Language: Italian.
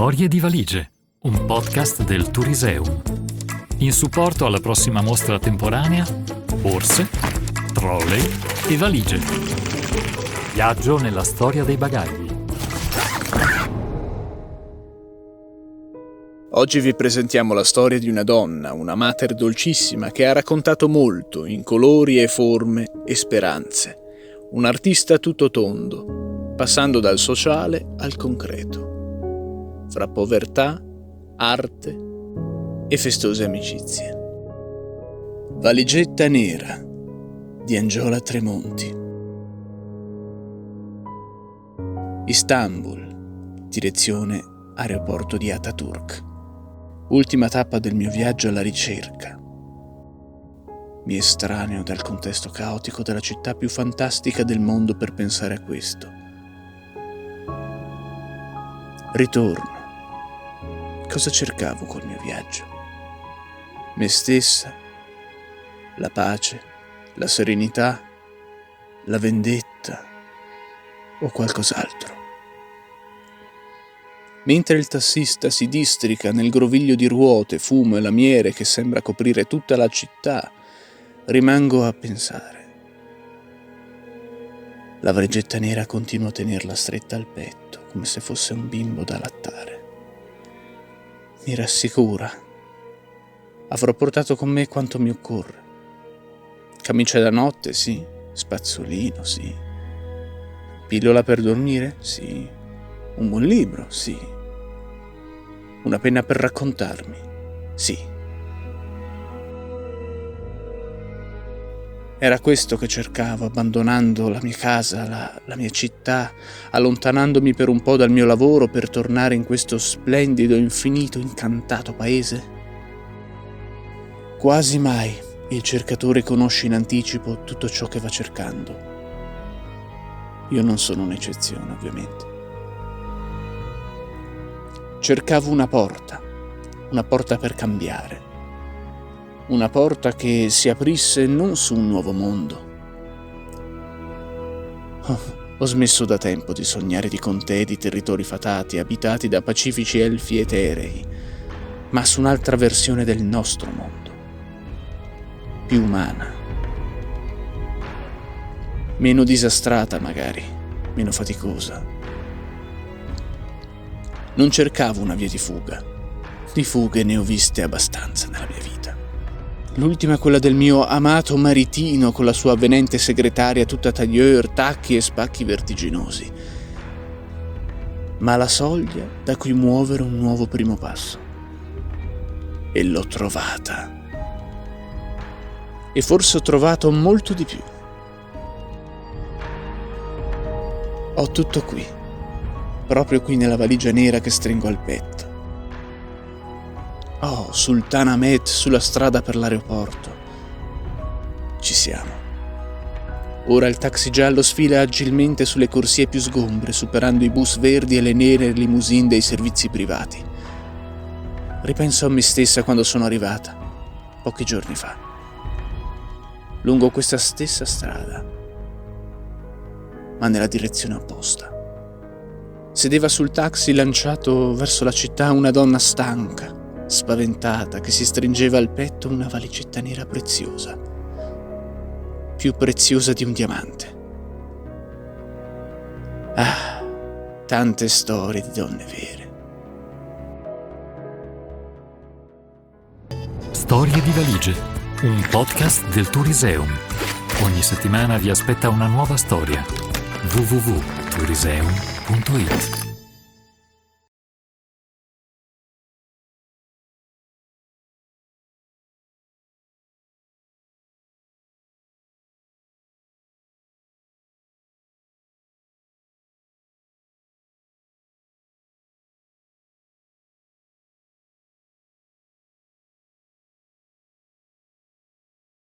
Storie di valigie, un podcast del Touriseum. In supporto alla prossima mostra temporanea, borse, trolley e valigie. Viaggio nella storia dei bagagli. Oggi vi presentiamo la storia di una donna, una mater dolcissima che ha raccontato molto in colori e forme e speranze. Un artista tutto tondo, passando dal sociale al concreto, fra povertà, arte e festose amicizie. Valigetta nera di Angiola Tremonti. Istanbul, direzione aeroporto di Ataturk. Ultima tappa del mio viaggio alla ricerca. Mi estraneo dal contesto caotico della città più fantastica del mondo per pensare a questo. Ritorno. Cosa cercavo col mio viaggio? Me stessa, la pace, la serenità, la vendetta o qualcos'altro? Mentre il tassista si districa nel groviglio di ruote, fumo e lamiere che sembra coprire tutta la città, rimango a pensare. La valigetta nera continua a tenerla stretta al petto, come se fosse un bimbo da lattare. Mi rassicura. Avrò portato con me quanto mi occorre. Camicia da notte, sì. Spazzolino, sì. Pillola per dormire? Sì. Un buon libro? Sì. Una penna per raccontarmi? Sì. Era questo che cercavo, abbandonando la mia casa, la mia città, allontanandomi per un po' dal mio lavoro per tornare in questo splendido, infinito, incantato paese? Quasi mai il cercatore conosce in anticipo tutto ciò che va cercando. Io non sono un'eccezione, ovviamente. Cercavo una porta per cambiare. Una porta che si aprisse non su un nuovo mondo. Ho smesso da tempo di sognare di contee di territori fatati, abitati da pacifici elfi eterei, ma su un'altra versione del nostro mondo. Più umana. Meno disastrata magari, meno faticosa. Non cercavo una via di fuga. Di fughe ne ho viste abbastanza nella mia vita. L'ultima è quella del mio amato maritino con la sua avvenente segretaria tutta tailleur, tacchi e spacchi vertiginosi. Ma la soglia da cui muovere un nuovo primo passo. E l'ho trovata. E forse ho trovato molto di più. Ho tutto qui, proprio qui nella valigia nera che stringo al petto. Oh, Sultanahmet sulla strada per l'aeroporto. Ci siamo. Ora il taxi giallo sfila agilmente sulle corsie più sgombre, superando i bus verdi e le nere limousine dei servizi privati. Ripenso a me stessa quando sono arrivata, pochi giorni fa, lungo questa stessa strada, ma nella direzione opposta. Sedeva sul taxi lanciato verso la città una donna stanca, spaventata, che si stringeva al petto una valigetta nera preziosa, più preziosa di un diamante. Ah, tante storie di donne vere. Storie di valigie, un podcast del Touriseum. Ogni settimana vi aspetta una nuova storia. www.touriseum.it